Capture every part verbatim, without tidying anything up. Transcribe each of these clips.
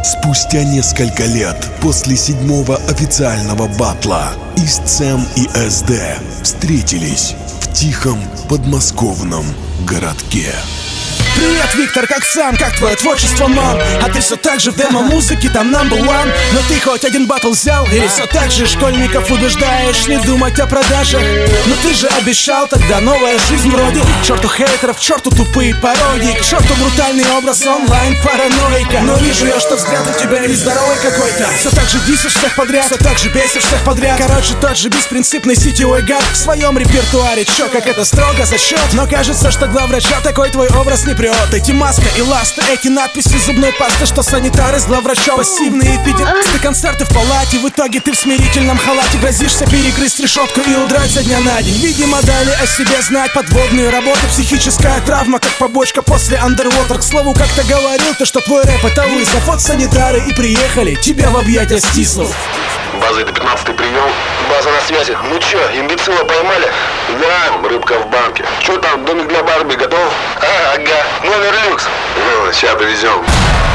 Спустя несколько лет после седьмого официального батла Истсэм и эс дэ встретились в тихом подмосковном городке. Привет, Виктор, как сам? Как твое творчество, мам? А ты все так же в демо-музыке, там number one. Но ты хоть один батл взял? Или все так же школьников убеждаешь не думать о продажах? Но ты же обещал тогда новая жизнь вроде. К черту хейтеров, к черту тупые пародии, к черту брутальный образ онлайн параноика. Но вижу я, что взгляд у тебя нездоровый какой-то. Все так же дисишь всех подряд, все так же бесишь всех подряд. Короче, тот же беспринципный сетевой гад в своем репертуаре. Чё, как это строго за счет? Но кажется, что главврача такой твой образ не прет. Эти маска и ласты, эти надписи зубной пасты, что санитары с главврача. Пассивные эпидемисты, концерты в палате. В итоге ты в смирительном халате грозишься перегрызть решетку и удрать со дня на день. Видимо, дали о себе знать подводные работы. Психическая травма, как побочка после Underwater. К слову, как-то говорил ты, что твой рэп это вызов. Вот санитары и приехали тебя в объятия стиснув. База, это пятнадцатый прием. База на связи. Ну чё, имбецила поймали? Да, рыбка в банке. Чё там, домик для Барби готов? А, ага, номер люкс. Ну, сейчас привезем.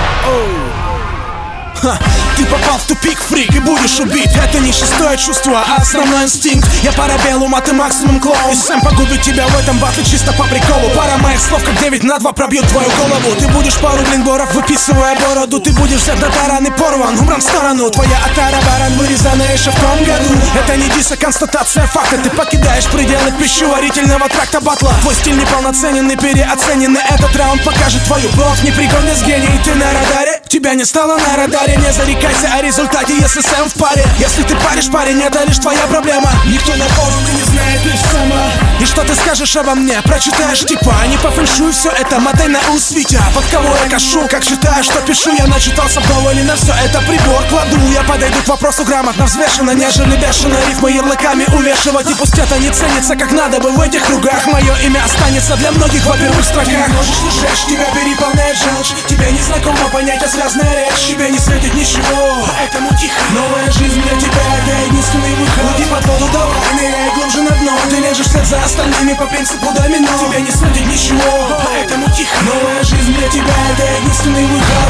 Ха, ты попал в тупик, фрик, и будешь убит. Это не шестое чувство, а основной инстинкт. Я парабеллум, а ты максимум клоун. И сам погубит тебя в этом батле чисто по приколу. Пара моих слов, как девять на два, пробьют твою голову. Ты будешь пару блинборов, выписывая бороду. Ты будешь взят на таран и порван, убран в сторону. Твоя отара баран, вырезанная еще в том году. Это не дис, а констатация факта. Ты покидаешь пределы пищеварительного тракта батла. Твой стиль неполноценен и переоценен. Этот раунд покажет твою бровь, непригодность гений. Ты на радаре, тебя не стало на радаре. Не зарекайся о результате, если Сэм в паре. Если ты паришь, парень, это лишь твоя проблема. Никто на форуме не знает лишь сама. И что ты скажешь обо мне? Прочитаешь типа, не по фэншую все это, мотай на ус, Витя. Под кого я кашу, как считаю, что пишу. Я начитался вдоволь и на все это прибор кладу. Я подойду к вопросу грамотно, взвешенно, нежели бешено рифмы ярлыками увешивать. И пусть это не ценится как надо бы в этих кругах. Мое имя останется для многих во первых строках. Можешь не жечь, тебя переполняет желчь. Тебе не знакомо понятие связная речь. Тебе не светит ничего, поэтому тихо. Новая жизнь для тебя это единственный выход. Уйди под воду, давай, ныряй глубже на дно. Ты лежишь вслед за остальными по принципу домино. Тебе не светит ничего, поэтому тихо. Новая жизнь для тебя это единственный выход.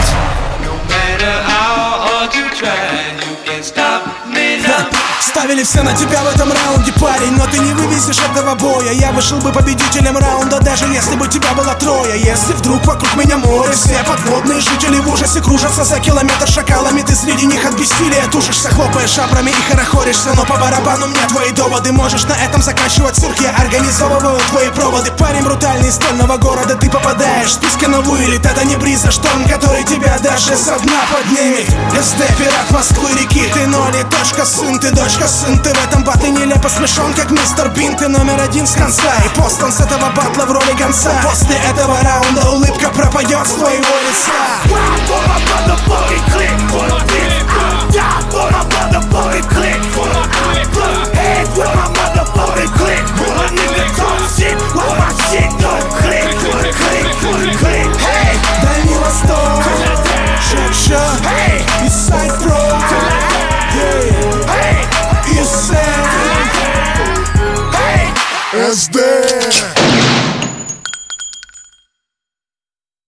Ставили все на тебя в этом раунде, парень, но ты не вывезешь этого боя. Я вышел бы победителем раунда, даже если бы тебя было трое. Если вдруг вокруг меня море, все подводные жители в ужасе кружатся за километр шакалами. Ты среди них от бессилия тушишься, хлопаешь шабрами и хорохоришься. Но по барабану мне твои доводы. Можешь на этом заканчивать цирк, я организовываю твои проводы. Парень брутальный из стольного города, ты попадаешь в списки на вылет. Это не бриза, шторм, который тебя даже со дна поднимет. эс дэ, пират Москвы реки, ты ноль и точка сын, ты дочка сын. Ты в этом батле нелепо смешон, как мистер Бин. Ты номер один с конца, и Постон с этого батла в роли гонца. После этого раунда улыбка пропадет с твоего лица.